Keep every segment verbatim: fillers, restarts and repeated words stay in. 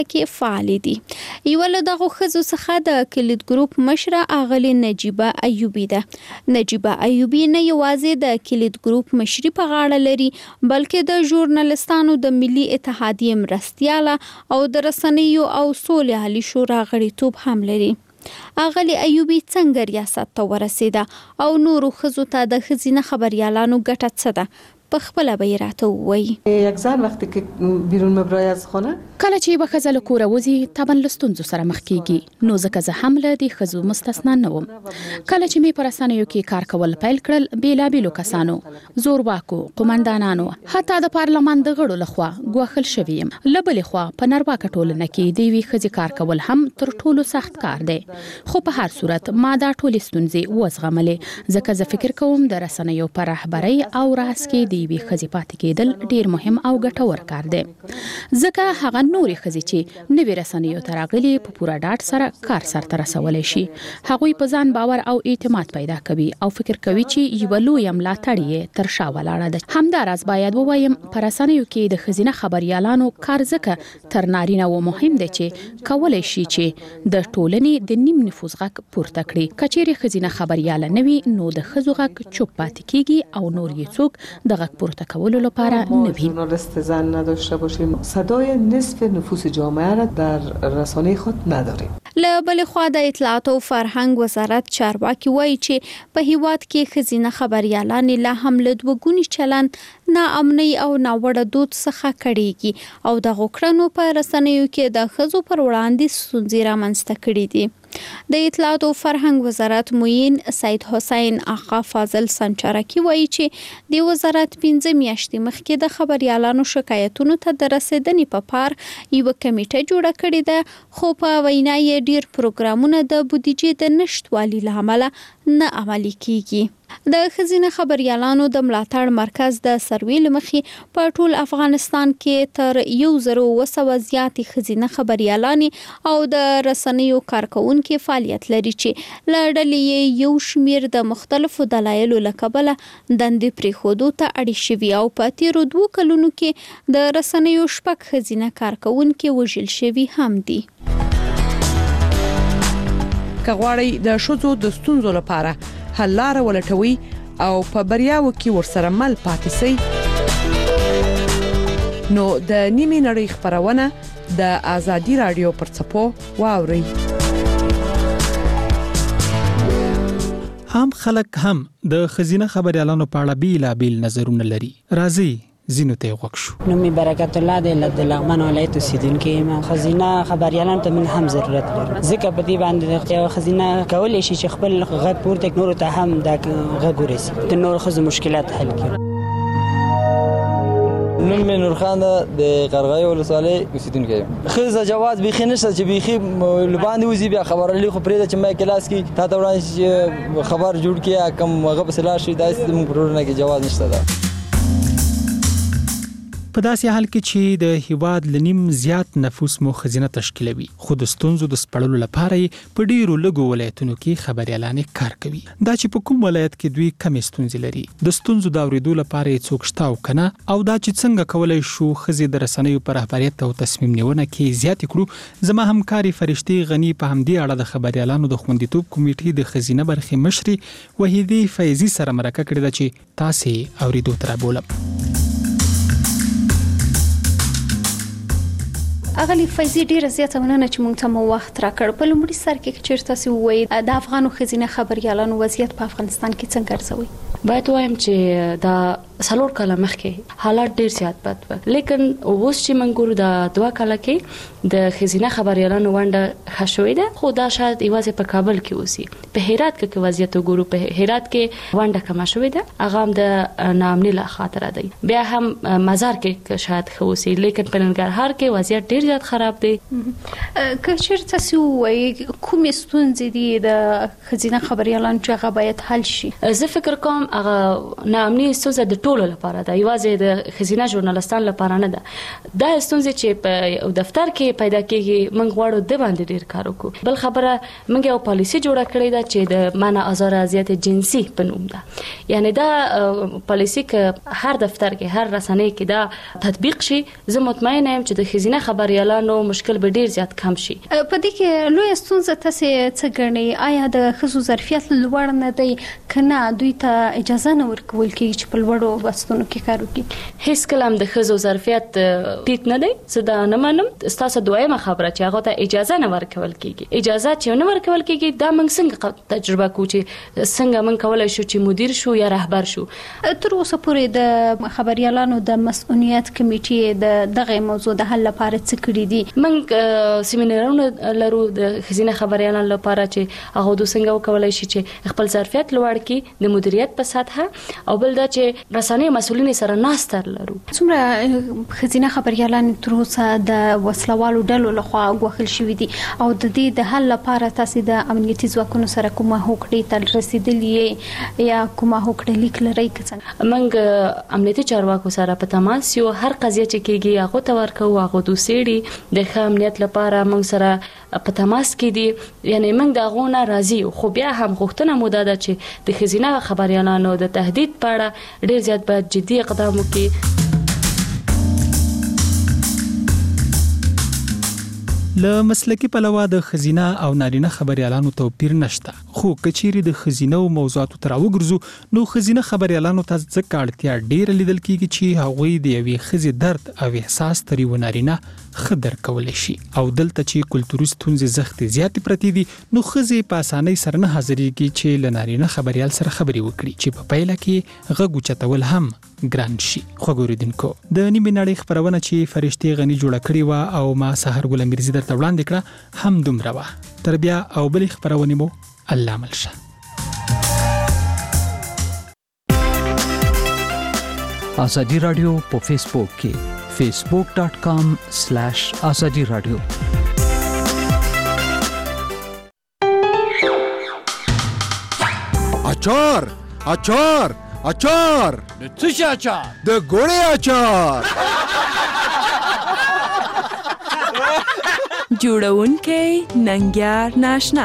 کې فعال دي. یو له دغه ښځو څخه د کلید ګروپ مشره اغلې نجیبه ایوبی ده. نجیبه ایوبی نه یوازې د کلید ګروپ مشري په غاړه لري بلکې د ژورنالستانو د ملي اتحادیې مرستیاله او د رسنیو او سولې عالی شورا غړیتوب هم لري. اغلی ایوبی څنګه ریاست ته ورسېده او نورو ښځو ته د ښځینه خبریالانو ګټه څه ده؟ په خپل به راته وایي. یک زن وقتی که بیرون مبرای از خانه کله چې به ښځه له کوره وځي طبعا له ستونزو سره مخ کیږي، نو ځکه زه هم له دې ښځو مستثنا نه وم. کله چې مې په رسنیو کې کار کول پیل کړل، بیلابیلو کسانو، زورواکو، قومندانانو، حتی د پارلمان د غړو لخوا ګواښل شوی یم. له بلې خوا په نارواکه ټولنه کې د یوې ښځې کار کول هم تر ټولو سخت کار دی، خو په هر صورت ما دا ټولې ستونزې وزغملې ځکه زه فکر کوم د رسنیو په رهبرۍ او راس کې د یوې ښځې پاتې کېدل ډیر مهم او ګټور کار دی، ځکه هغه نورې ښځې چې نوې رسنیو ته راغلي په پوره ډاډ سره کار سرته رسولی شي. هغوی په ځان باور او اعتماد پیدا کوي او فکر کوي چې یوه لویه ملاتړ یې تر شا ولاړه ده. همداراز باید ووایم په رسنیو کې د ښځینه خبریالانو کار ځکه تر نارینه و مهم دی چې کولی شي چې د ټولنې د نیم نفوذ غږ پورته کړي. که چیرې ښځینه خبریاله نه وي نو د ښځو غږ چوپ پاتې کیږي او نور یې څوک د غږ پورته کولو لپاره نه وي. ژورنالیست زن نداشته باشیم، صدای نصف نفوس جامعه را در رسانه خود نداریم. له بلې خوا د اطلاعات او فرهنګ وزارت چارواکي وایي چې په هیواد کې ښځینه خبریالانې لا هم له دوګوني چلند، ناامنۍ او ناوړه دود څخه کړيږي او د غوکړنو په رسنیو کې د ښځو پر وړاندې ستونزې رامنځته کړي دي. د اطلاعات او فرهنګ وزارت معین سید حسین آقا فاضل سنچرکی وایي چې د وزارت پنځه میاشتې مخکې د خبریالانو شکایتونو ته د رسیدنې په پار یو کمیټه جوړه کړې ده، خو په وینا یې ډیر پروګرامونه د بودیجې د نشټوالي له امله نه عملي کیږي. د ښځینه خبریالانو د ملاتړ مرکز د سروې له مخې په ټول افغانستان کې تر یو زر اوه سوه زیاتې ښځینه خبریالانې او د رسنیو کارکوونکي فعالیت لري چې له ډلې یو شمیر د مختلفو دلایلو له کبله دندې پرېښودو ته اړ شوي او په تیرو دوو کلونو کې د رسنیو شپږ ښځینه کارکوونکي وژل شوي هم دي. که غواړئ د ښځو د ستونزو لپاره حل لاره ولټوي او په بریاوو کې ورسره مل پاتې سئ، نو د نیمې نړۍ خپرونه د آزادي رادیو پر څپو واورئ. عام خلک هم د ښځینه خبریالانو په اړه بیلابیل نظرونه لري. راځي زینو ته غوښ شو. نومي برکت الله د لغمان ولایت اوسیدونکو یم. خزینه خبریالانو ته موږ هم ضرورت لرو، ځکه په دې باندې یو خزینه کولای شي چې خپل غږ پورته نور ته هم د غږ ورسي، د نور خزو مشکلات حل کړي. نوم مې نور خان د قرغې ولسوالۍ اوسیدونکی یم. خزه جواز بيخي نشته چې بيخي لباندې وزي بیا خبر لې خو پرې چې مې کلاس کې تا ته وړاندې خبر جوړ کړي کوم هغه په سلا شي داسې موږ پرونه کې جواز نشته ده. په داسې حال کې چې د هیواد لنیم زیات نفوس مو ښځینه تشکیلوي، خو د ستونزو د سپړلو لپاره په ډیرو لږو ولایتونو کې خبریالانې کار کوي. دا چې په کوم ولایت کې دوی کمې ستونزې لري، د ستونزو د اورېدو لپاره یې څوک شته او کنه، او دا چې څنګه کولای شو ښځې د رسنیو په رهبریت او تصمیم نیونه کې زیاتې کړو. زما همکاري فرشتي غنی په همدې اړه د خبریالانو د خوندیتوب کمیټې د ښځینه برخې مشري وحیدې فیضي سره مرکه کړې ده چې تاسې اورېدو ته رابولم. اغلی فیضي ډیره زیاته مننه چې موږ ته مو وخت راکړ. په لومړي سر کې چیرته تاسو وایي د افغانو ښځینه خبریالانو وضعیت په افغانستان کې څنګه ارزوي؟ باید وایم چې دا څلور کاله مخکې حالات ډیر زیات بد و، لیکن اوس چې موږ ګورو د دوه کاله کې د ښځینه خبریالانو ونډه ښه شوې ده، خو دا شاید یوازې په کابل کې اوسي. په هرات کې وضعیت وګورو، په هرات کې ونډه کمه شوې ده، هغه هم د ناامنۍ له خاطره دی. بیا هم مزار کې شاید ښه اوسي، لیکن په ننګرهار کې وضعیت ډیر زیات خراب دی. که چیرته تاسو وایي کومې ستونزې دي د ښځینه خبریالانو چې هغه باید حل شي؟ زه فکر کوم هغه ناامنۍ ستونزه د ټولو لپاره ده، یوازې د خزینه ژورنالستان لپاره نه ده. دا ستونزې چې په دفتر کې پیدا کیږي موږ غواړو د باندې ډیر کار وکړو. بل خبره موږ یو پالیسي جوړه کړې ده چې د منع آزار اذیت جنسي په نوم ده. یعنی دا پالیسي کې هر دفتر کې هر رسنۍ کې دا تطبیق شي، زه مطمئنه یم چې د خزینه خبريالانو مشکل به ډیر زیات کم شي. په دې کې لوی ستونزه تاسو څه ګڼئ؟ آیا د ښځو ظرفیت لوړ نه دی کنه دوی ته اجازه نه ورکول کیږي چې په لوړو بستونو کې کار وکړي؟ هیڅ کلام د ښځو ظرفیت ټیټ نه دی، زه دا نه منم. ستاسو دویمه خبره چې هغه ته اجازه نه ورکول کیږي، اجازه چې نه ورکول کیږي دا موږ څنګه تجربه کوو چې څنګه موږ کولای شو چې مدیر شو یا رهبر شو. تر اوسه پورې د خبريالانو د مسؤلیت کمیټې د دغه موضوع د حل لپاره څه کړی دي؟ موږ سیمینارونه لرو د خزینه خبريالانو لپاره چې هغه د څنګه وکولای شي چې خپل ظرفیت لوړ کړي د مدیریت په سطح، او بل دا چې رسنۍ مسؤلین سره ناستر لرو. څومره خزینه خبريالان تر اوسه د وسلوالو ډلو لخوا غوښل شوې دي او د دې د حل لپاره تاسو د امنیتي ځواکونو سره کومه هوکړه ته رسیدلې یا کومه هوکړه لیک لرئ؟ څنګه موږ امنیتي چارواکو سره په تماس یو، هر قضیه چې کیږي هغه ته ورکو، هغه دوسېړي د ښه امنیت لپاره موږ سره په تماس کې دي. یعنی موږ د غونه راضي، خو بیا هم غوښتنه مو ده چې د خزینه خبريالانو د تهدید په اړه ډیر زیات باید جدي اقدام وکړي. له مسلکی پلوه د خزینه او نارینه خبريالانو توپیر نشته، خو کچيري د خزینه او موضوعاتو تر وګرځو نو خزینه خبريالانو ته ځکه اړتیا ډیر لیدل کیږي چې هغوی د یوې خزي درد او احساس تر یو نارینه خدر کولای شي، او دلته چې کلتوري ستونزې زخت زیات پرتی دي نو خزي په اسانۍ سره نه حاضرېږي چې له نارینه خبريال سره خبري وکړي چې په پایله کې غږ چتول هم ګران شي. خو ګوریدونکو د نیمه نړۍ خبرونه چې فرشتي غني جوړه کړې و او ما سحر ګل میرزي درته وړاندې کړه هم دومره و. تر بیا او بل خبرونه مو الله ملشه. آزادی رادیو په فیسبوک کې facebook dot com slash azadi radio. اچار اچار اچار د څه شي اچار؟ د ګوړې اچار. جوړونکی ننګیار ناشنا.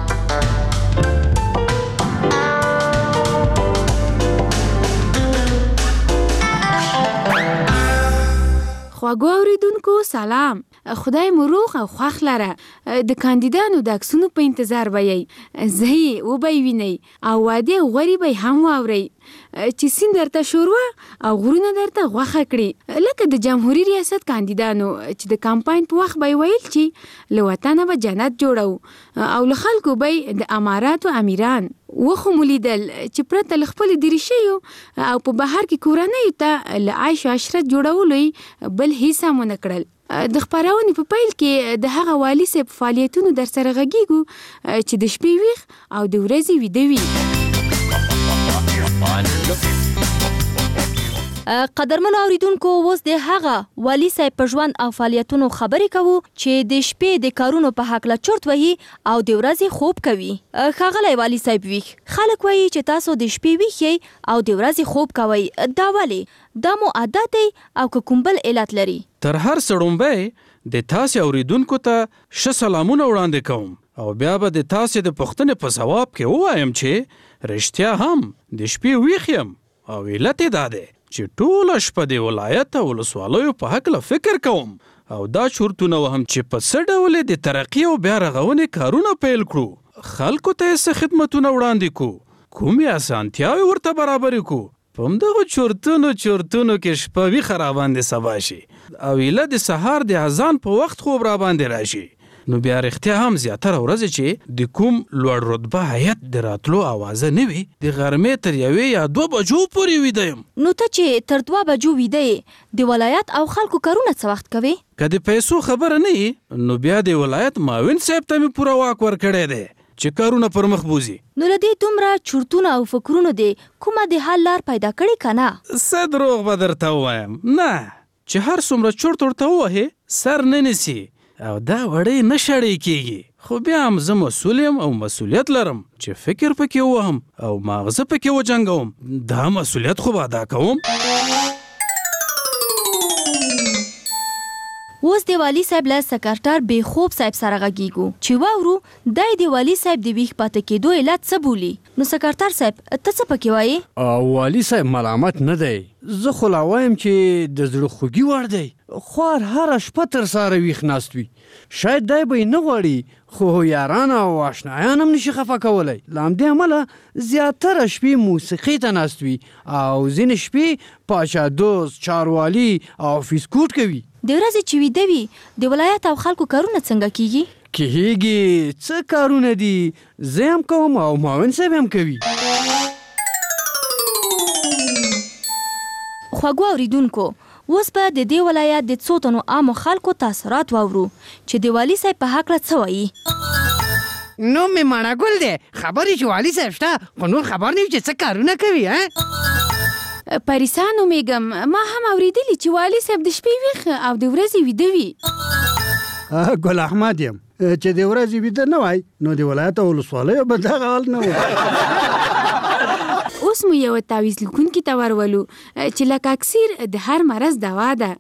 خواږو اوریدونکو سلام، خدای مو روغ او خوښ لره. د کاندیدانو د عکسونو په انتظار وایي، زه یې وبه یې وینئ او واده غوري به یې هم واورئ چې سیند درته شوروا او غرونه درته غوښه کړي. لکه د جمهوریت ریاست کاندیدانو چې د کمپاین په وخت به یې ویل چې له وطنه به جنت جوړو او له خلکو به یې د اماراتو امیران. وخو مو لیدل چې پرته له خپلې دریشیو او په بهر کې کورنیو ته له عیش و عشرت جوړولو بل هیڅ هم ونه کړل. د خپرونې په پیل کې د هغه والي صاحب فعالیتونو در سره غږیږو چې د شپې ویښ او د ورځې ویده وي. قدرمن اوریدونکو، اوس د هغه والي صاحب په ژوند او فعالیتونو خبرې کوو چې د شپې د کارونو په هکله چرت وهي او د ورځې خوب کوي. ښاغلی والي صاحب ویښ، خلک وایي چې تاسو د شپې ویښ یې او د ورځې خوب کوئ، دا ولې؟ دا مو عادت دی او که کوم بل علت لري؟ تر هر سړومبی د تاسې اوریدونکو ته ښه سلامونه وړاندې کوم او بیا به د تاسې د پوښتنې په ځواب کې ووایم چې رښتیا هم د شپې ویښ یم او علت یې دا دی چې ټوله شپه د ولایت او ولسوالیو په هکله فکر کوم او دا چورتونه وهم چې په څه ډول د ترقي او بیا رغونې کارونه پیل کړو، خلکو ته یې څه خدمتونه وړاندې کړو، کومې اسانتیاوې ورته برابرې کړو. په همدغو چورتونو چورتونو کې شپه ویښه راباندې سبا شي او ایله د سهار د اذان په وخت خوب راباندې راشي، نو بیا رښتیا هم زیاتره ورځې چې د کوم لوړ رتبه هیات د راتلو اوازه نه وي، د غرمې تر یوې یا دوه بجو پورې ویده یم. نو ته چې تر دوه بجو ویده یې، د ولایت او خلکو کارونه څه وخت کوې؟ که د پیسو خبره نه وي نو بیا د ولایت معاون صاحب ته مې پوره واک ورکړی دی چې کارونه پر مخ بوزي. نو له دې دومره چورتونه او فکرونو دی کومه د حل لار پیدا کړې که نه؟ څه دروغ به درته ووایم؟ نه، چې هر څومره چورت ورته ووهې سر نه نیسي، او دا وړې نه شړې کیږي، خو بیا هم زه مسؤل یم او مسؤلیت لرم چې فکر پکې وهم او ماغزه پکې وجنګوم. دا مسؤلیت خو به ادا کوم. اوس د والي صاحب له سکرټر بې خوب صاحب سره غږیږو چې واورو دای د والي صاحب د ویښ پاتې کېدو علت څه بولي. نو سکرټر صاحب ته څه پکې وایي؟ والي صاحب ملامت نه دی، زه خو لا وایم چې د زړه خوږي وړ دی. خوار هره شپه تر ساره ویښ ناست وي، شاید دی به یې نه غواړي خو یاران او آشنایان هم نشي خفه کولی. له همدې امله زیاتره شپې موسیقۍ ته ناست وي او ځینې شپې پاچا دوست، چاروالي او فیسکوټ کوي. د ورځې چې ویده وي د ولایت او خلکو کارونه څنګه کیږي؟ کیږي، څه کارونه دي، زه هم کوم او معاون صاحب هم کوي. خواږو اوریدونکو، اوس به د دې ولایت د څو تنو عامو خلکو تاثرات واورو چې د والي صاحب په هکله څه وایي. نو مې ماڼه ګل دی، خبرې چې والي صاحب شته خو نور خبر نه وي چې څه کارونه کوي. پریسا نومیږم، ما هم اورېدلي چې والي صاحب د شپې ویښ او د ورځې ویده وي. ګل احمد یم، چې د ورځې ویده نه وای نو د ولایت او ولسوالیو به دغه حال نه و. اوس مو یو تعویض لیکونکي ته ورولو چې لکه اکسیر د هر مرض دوا ده.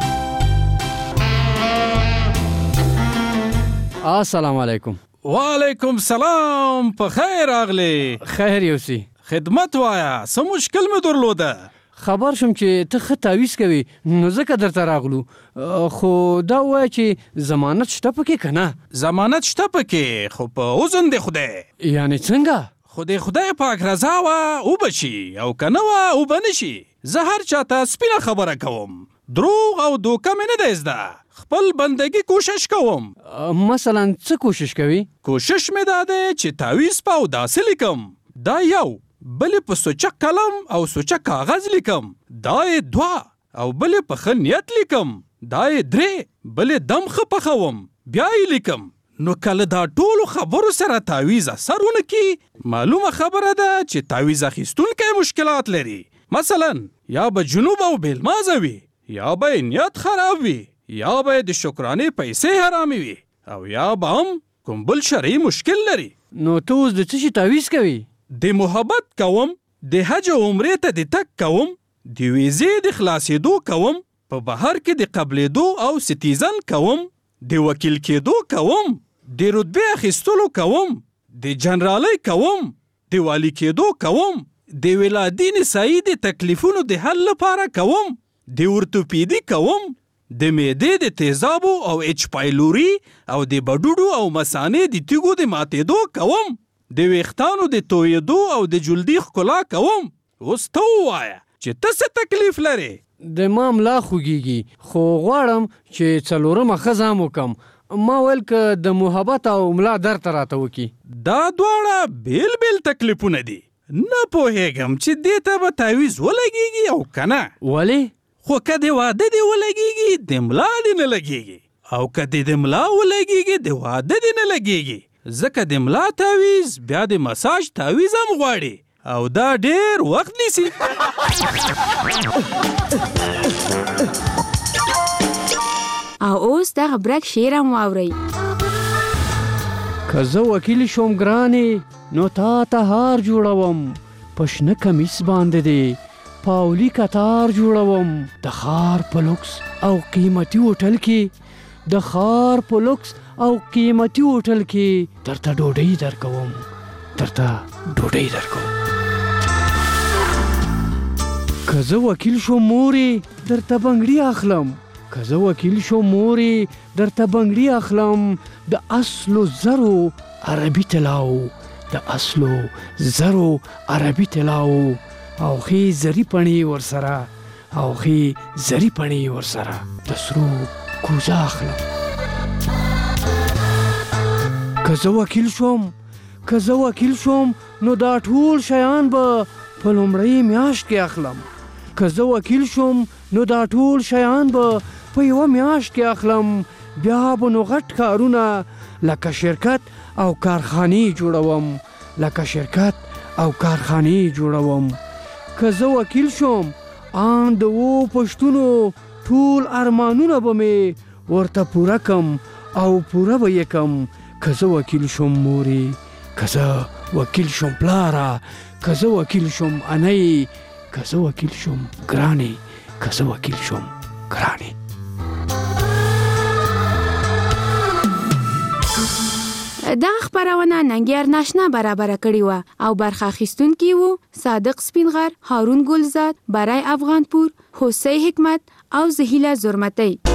السلام علیکم. وعلیکم سلام، په خیر راغلی. خیر یوسي. خدمت وایا، څه مشکل مې درلوده؟ خبر شم چې ته ښه تعویض کوي نو ځکه درته راغلو، خو دا ووایه چې ضمانت شته پکې که نه؟ ضمانت شته پکې، خو په اذن د خدای. یعنې څنګه؟ خو د خدای پاک رضا وه اوبه شي او که نه وه اوبه نه شي. زه هر چاته سپینه خبره کوم، دروغ او دوکه مې نه دی زده، خپل بندګي کوشش کوم. مثلا څه کوشش کوي؟ کوشش مې دا دی چې تعویض په اوداسه لیکم، دا یو، بلې په سوچه قلم او سوچه کاغذ لیکم، دا یې دوه، او بلې په ښه نیت لیکم، دا یې درې، بلې دم ښه پخوم بیا یې لیکم. نو کله دا ټولو خبرو سره تعویض اثر ونه کړي، معلومه خبره ده چې تعویض اخیستونکی مشکلات لري. مثلا یا به جنوب او بیلمازه وي، یا به نیت خراب وي، یا به د شکرانې پیسې حرامې وي، او یا به هم کوم بل شرعي مشکل لري. نو ته اوس د څه شي تعویض کوي؟ د محبت کوم، د حج او عمرې ته د تګ کوم، د ویزې د خلاصېدو کوم، په بهر کې د قبلېدو او سټیزن کوم، د وکیل کېدو کوم، د رتبې اخیستلو کوم، د جنرالۍ کوم، د والي کېدو کوم، د ولادي نسایي د تکلیفونو د حل لپاره کوم، د ورتوپیدي کوم، د معدې د تیزابو او اچ پایلوري او د بډوډو او مثانې د تیږو د ماتېدو کوم، د ویښتانو د تویېدو او د جلدي ښکلا کوم. اوس ته ووایه چې ته څه تکلیف لرې؟ د ما ملا خوږیږي خو غواړم چې څلورمه ښځه هم وکړم. ما ویل که د محبت او ملا درد راته وکړي. دا دواړه بیل بیل تکلیفونه دي، نه پوهېږم چې دې ته به تعویض ولګېږي او که نه. ولې؟ خو که د واده دې ولګېږي د ملا دې نه لګېږي، او که دې د ملا ولګېږي د واده دې نه لګېږي، ځکه د ملا تعویض بیا د مساج تعویض هم غواړي او دا ډېر وخت نیسي. او اوس دغه برک شعر هم واورئ. که زه وکیل شوم ګرانې نو تا ته هار جوړوم، په شنه کمیس باندې دی پاولي کتار جوړوم، د ښار په لوکس او قیمتي هوټل کې، د ښار په لوکس او قیمتي هوټل کې درته ډوډۍ درکوم، درته ډوډۍ درکوم. که زه وکیل شوم مورې درته بنګړي اخلم، که زه وکیل شوم مورې درته بنګړي اخلم، د اصلو زرو عربي طلاو، د اصلو زرو عربي طلاو، او ښې زري پڼې ورسره، او ښې زري پڼې ورسره د سرو کوزه اخلم. که زه وکیل شوم که زه وکیل شوم نو دا ټول شیان به په لومړۍ میاشت کې اخلم، که زه وکیل شوم نو دا ټول شیان به په یوه میاشت کې اخلم، بیا به نو غټ کارونه لکه شرکت او کارخانې جوړوم، لکه شرکت او کارخانې جوړوم. که زه وکیل شوم ان د اوو پښتونو ټول ارمانونه به مې ورته پوره کم او پوره به یې کم که زه وکیل شم مورې که زه وکیل شم پلاره که زه وکیل شم انۍ که زه وکیل شم ګرانې که زه وکیل شم ګرانې. دا خبرونه ننګیار ناشنا برابر کړی و او برخه اخیستونکي وو صادق سپینغر، هارون ګلزاد، برای افغانپور، حسین حکمت او زهیله زرمتی.